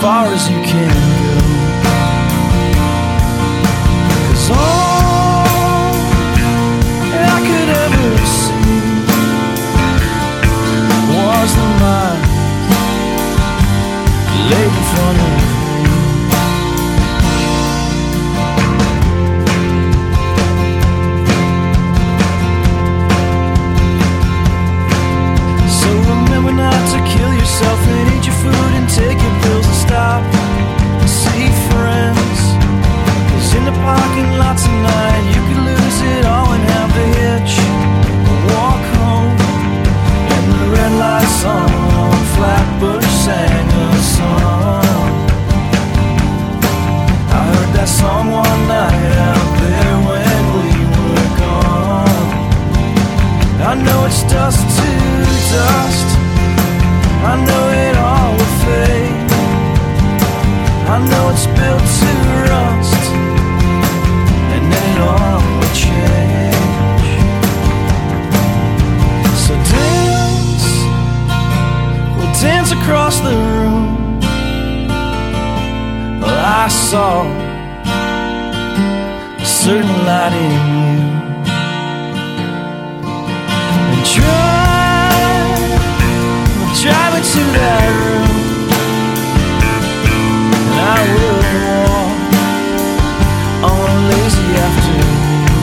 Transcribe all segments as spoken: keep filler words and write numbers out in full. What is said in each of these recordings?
far as you can go. 'Cause all I could ever see was the mind laid in front of me. So remember not to kill yourself and eat your food and take your pills and stop and see friends. 'Cause in the parking lot tonight you could lose it all and have the hitch or walk home. And the red lights on, Flatbush sang a song. I heard that song one night out there when we were gone. I know it's dust to dust, I know it all will fade, I know it's built to rust, and then it all will change. So dance, we'll dance across the room. Well, I saw a certain light in you, and drive, we'll drive me to that room, and I will walk on a lazy afternoon.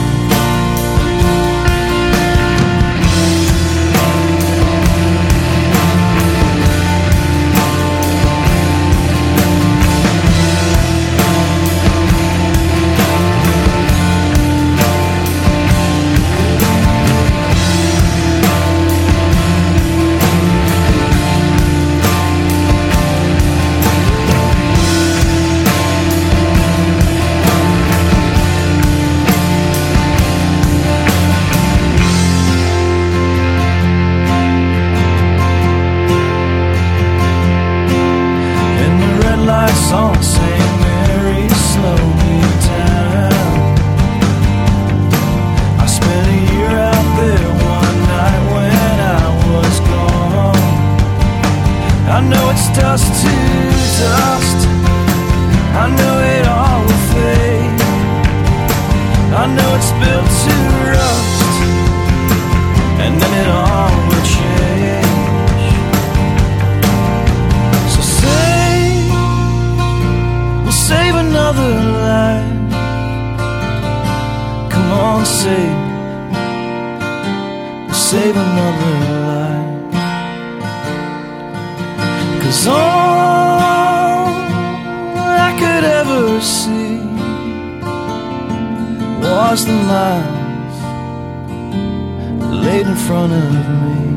Song saying, Mary, slow me down. I spent a year out there one night when I was gone. I know it's dust to dust, I know it all will fade, I know it's built to rust, and then it all will change. So say, save another life. Come on, save, save another life. 'Cause all I could ever see was the lines laid in front of me.